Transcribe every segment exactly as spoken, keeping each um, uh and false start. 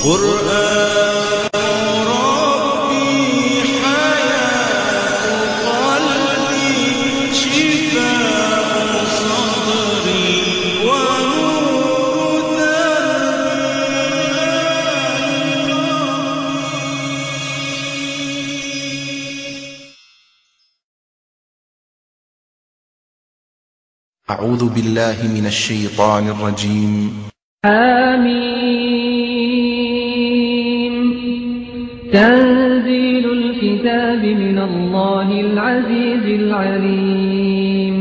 قرآن ربي حياة قلبي شفاء صدري ونور دربي. أعوذ بالله من الشيطان الرجيم. آمين. تنزيل الكتاب من الله العزيز العليم.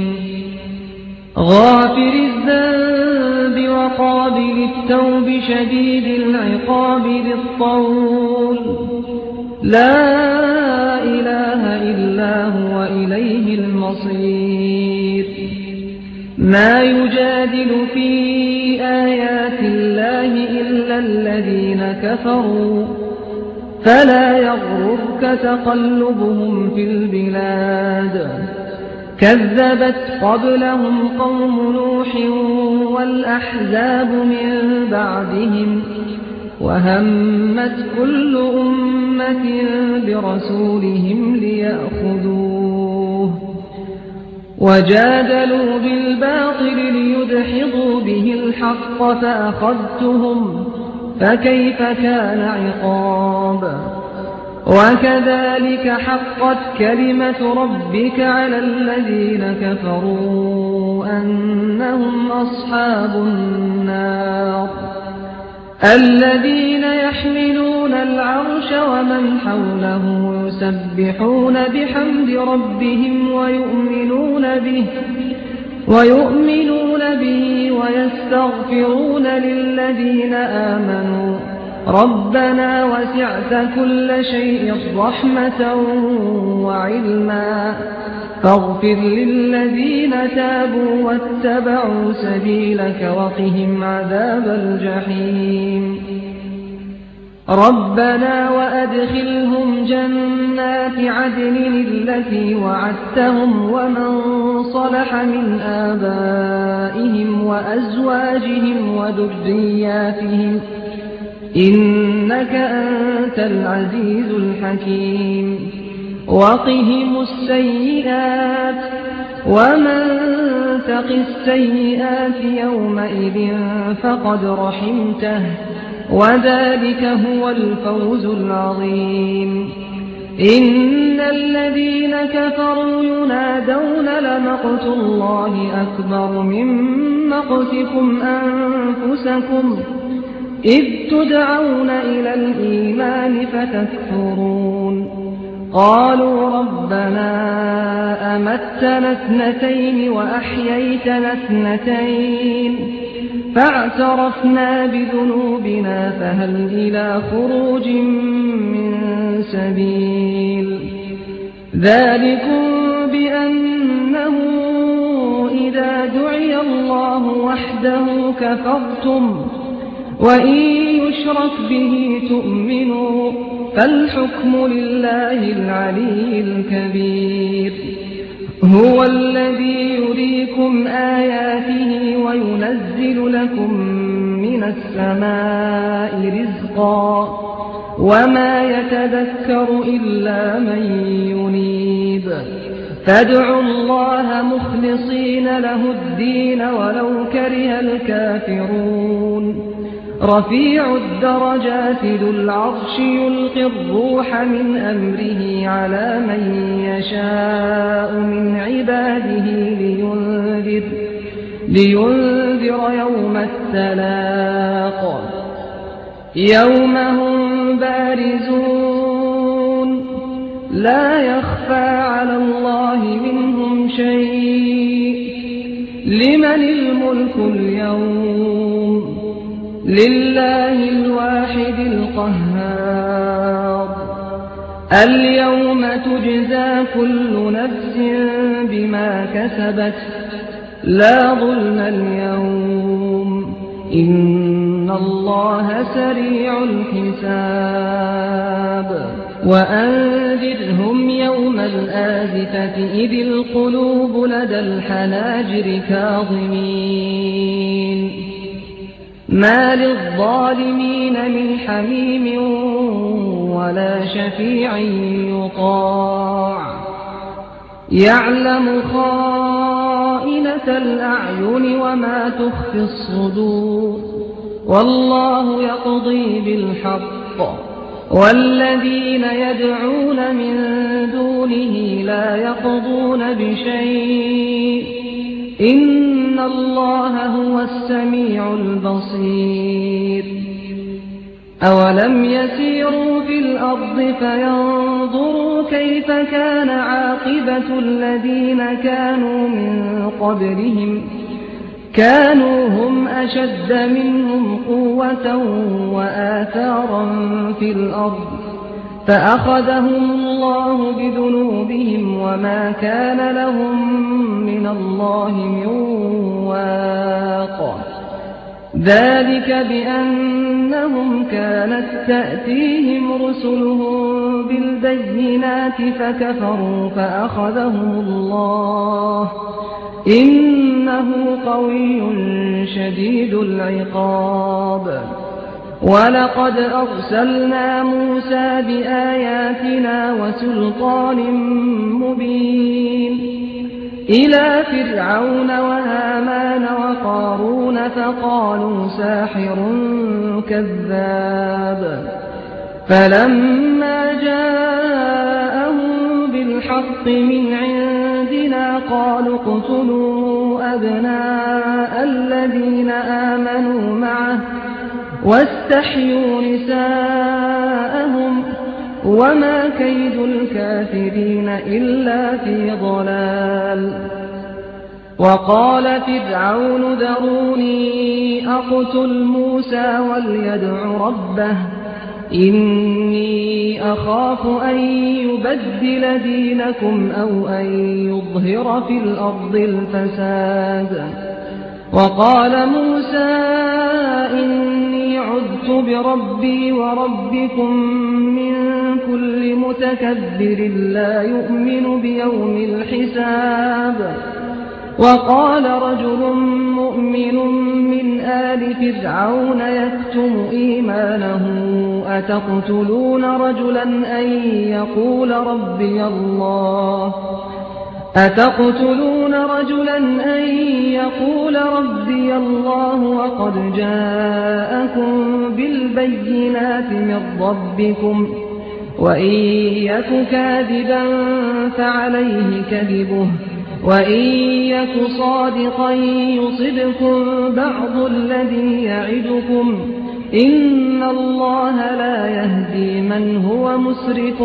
غافر الذنب وقابل التوب شديد العقاب ذي الطول. لا إله إلا هو إليه المصير. ما يجادل في آيات الله إلا الذين كفروا فلا يغررك تقلبهم في البلاد. كذبت قبلهم قوم نوح والأحزاب من بعدهم وهمت كل أمة برسولهم ليأخذوه وجادلوا بالباطل ليدحضوا به الحق فأخذتهم فكيف كان عقاب. وكذلك حقت كلمة ربك على الذين كفروا أنهم أصحاب النار. الذين يحملون العرش ومن حوله يسبحون بحمد ربهم ويؤمنون به ويؤمنون به ويستغفرون للذين آمنوا ربنا وسعت كل شيء رحمة وعلما فاغفر للذين تابوا واتبعوا سبيلك وقهم عذاب الجحيم. ربنا وأدخلهم جنات عدن التي وعدتهم ومن صلح من آبائهم وأزواجهم وذرياتهم إنك أنت العزيز الحكيم. وقهم السيئات ومن تق السيئات يومئذ فقد رحمته وذلك هو الفوز العظيم. إن الذين كفروا ينادون لمقت الله أكبر من مقتكم أنفسكم إذ تدعون إلى الإيمان فتكفرون. قالوا ربنا أمتنا اثنتين وأحييتنا اثنتين فاعترفنا بذنوبنا فهل إلى خروج من سبيل. ذلكم بأنه إذا دعي الله وحده كفرتم وإن يشرك به تؤمنوا فالحكم لله العلي الكبير. هو الذي يريكم آياته وينزل لكم من السماء رزقا وما يتذكر إلا من ينيب. فادعوا الله مخلصين له الدين ولو كره الكافرون. رفيع الدرجات ذو العرش يلقي الروح من أمره على من يشاء من عباده لينذر, لينذر يوم التلاق. يوم هم بارزون لا يخفى على الله منهم شيء. لمن الملك اليوم لله الواحد القهار. اليوم تجزى كل نفس بما كسبت لا ظلم اليوم إن الله سريع الحساب. وأنذرهم يوم الآزفة إذ القلوب لدى الحناجر كاظمين ما للظالمين من حميم ولا شفيع يطاع يعلم خائنة الأعين وما تخفي الصدور والله يقضي بالحق والذين يدعون من دونه لا يقضون بشيء إن الله هو السميع البصير أولم يسيروا في الأرض فينظروا كيف كان عاقبة الذين كانوا من قبلهم كانوا هم أشد منهم قوة وآثارا في الأرض فأخذهم الله بذنوبهم وما كان لهم من الله من واق ذلك بأنهم كانت تأتيهم رسلهم بالبينات فكفروا فأخذهم الله إنه قوي شديد العقاب ولقد أرسلنا موسى بآياتنا وسلطان مبين إلى فرعون وهامان وقارون فقالوا ساحر كذاب فلما جاءهم بالحق من عندنا قالوا اقتلوا أبناء الذين آمنوا معه واستحيوا نساءهم وما كيد الكافرين إلا في ضلال وقال فرعون ذروني أقتل موسى وليدع ربه إني أخاف أن يبدل دينكم أو أن يظهر في الأرض الفساد وقال موسى إني عذت بربي وربكم من كل متكبر لا يؤمن بيوم الحساب وقال رجل مؤمن من آل فرعون يكتم إيمانه أتقتلون رجلا أن يقول ربي الله أتقتلون رجلا أن يقول ربي الله وقد جاءكم بالبينات من ربكم وإن يك كاذبا فعليه كذبه وإن يك صادقا يصبكم بعض الذي يعدكم إن الله لا يهدي من هو مسرف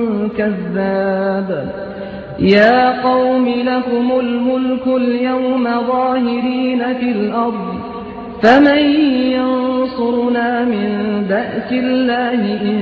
كذاب يا قوم لكم الملك اليوم ظاهرين في الأرض فمن ينصرنا من بأس الله إن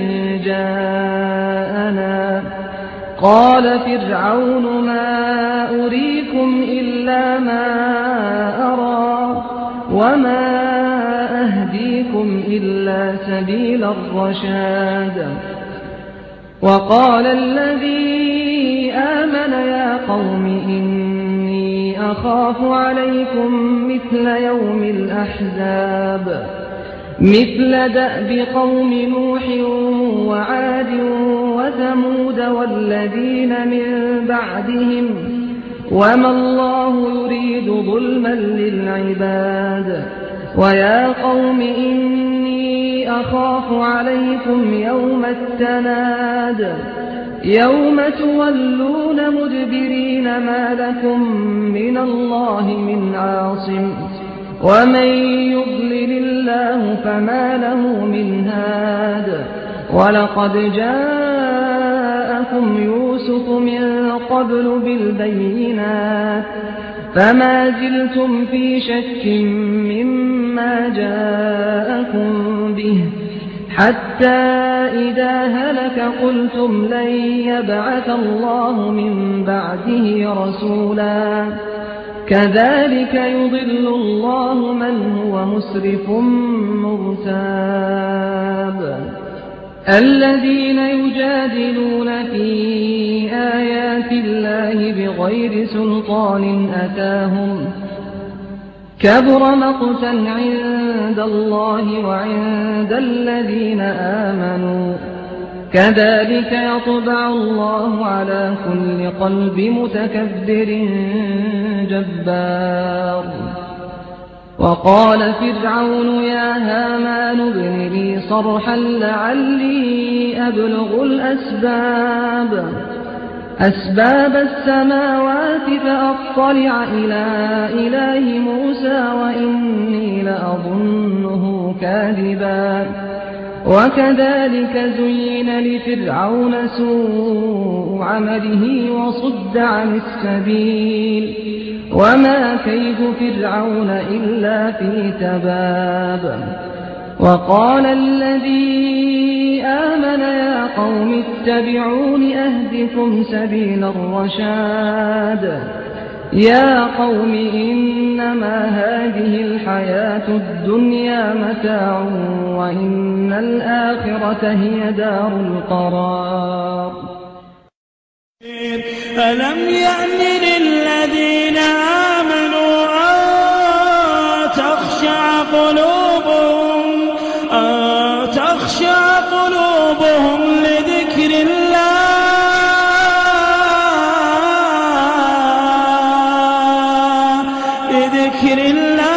جاءنا قال فرعون ما أريكم إلا ما أرى وما أهديكم إلا سبيل الرشاد وقال الذي آمن يا قوم إني أخاف عليكم مثل يوم الأحزاب مثل دأب قوم نوح وعاد وثمود والذين من بعدهم وما الله يريد ظلما للعباد ويا قوم إني أخاف عليكم يوم التناد يوم تولون مدبرين ما لكم من الله من عاصم ومن يضلل الله فما له من هاد ولقد جاءكم يوسف من قبل بالبينات فما زلتم في شك مما جاءكم به حتى إذا هلك قلتم لن يبعث الله من بعده رسولا كذلك يضل الله من هو مسرف مرتاب الذين يجادلون في آيات الله بغير سلطان أتاهم كبر مقتا عند الله وعند الذين آمنوا كذلك يطبع الله على كل قلب متكبر جبار. وقال فرعون يا هامان ابن لي صرحا لعلي أبلغ الأسباب أسباب السماوات فأطلع إلى إله موسى وإني لأظنه كاذبا. وكذلك زين لفرعون سوء عمله وصد عن السبيل وما كيد فرعون إلا في تباب. وقال الذي آمن يا قوم اتبعون أهدكم سبيل الرشاد. يا قوم إنما هذه الحياة الدنيا متاع وإن الآخرة هي دار القرار. ألم يأن للذين آمنوا أن تخشع قلوبهم أن تخشع قلوبهم لذكر الله لذكر الله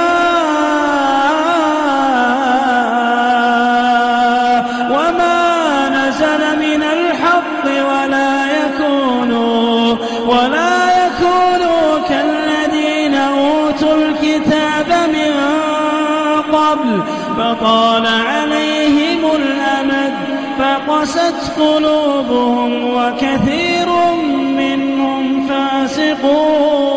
وما نزل من الحق ولا يكونوا ولا يكونوا كالذين أوتوا الكتاب من قبل فطال عليهم الأمد فقست قلوبهم وكثير منهم فاسقون.